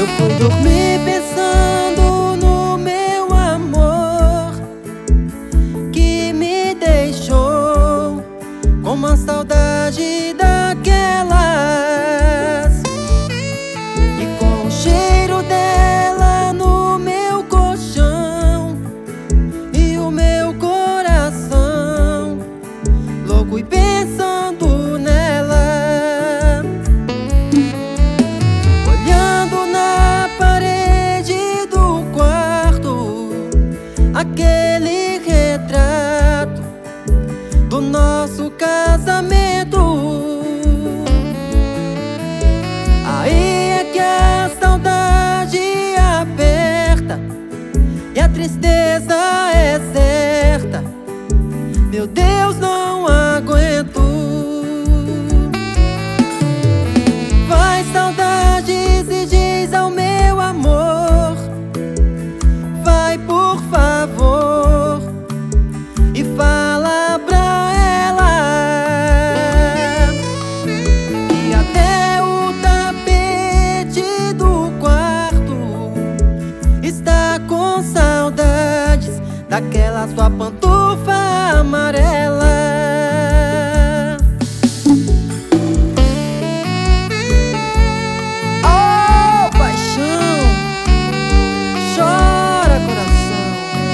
Eu fui dormir pensando no meu amor que me deixou com uma saudade daquelas, e com o cheiro dela no meu colchão e o meu coração louco e pensando nela, olhando na parede do quarto aquele retrato do nosso casamento. Aí é que a saudade aperta e a tristeza é certa. Meu Deus, não aguento. Vai, saudades, e diz ao meu amor, vai, por favor, e fala pra ela que até o tapete do quarto está com saudades daquela sua pantufa amarela. Oh, paixão, chora, coração.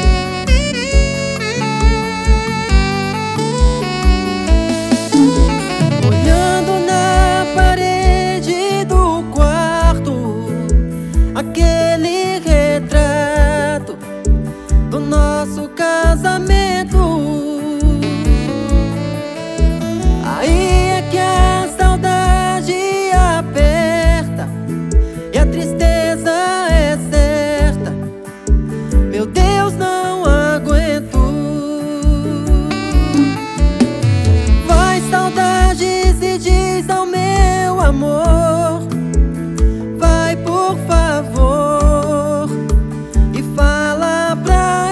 Olhando na parede do quarto aquele retrato do nosso casamento. Aí é que a saudade aperta e a tristeza é certa. Meu Deus, não aguento. Vai, saudades, e diz ao meu amor, vai, por favor, e fala pra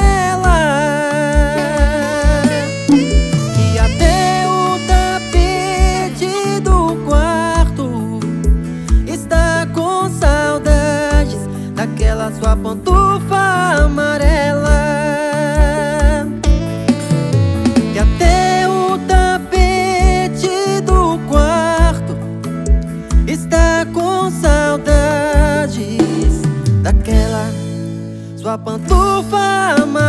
ela que até o tapete do quarto está com saudades daquela sua pantufa amarela. Que até o tapete do quarto está com saudades daquela sua pantufa amarela.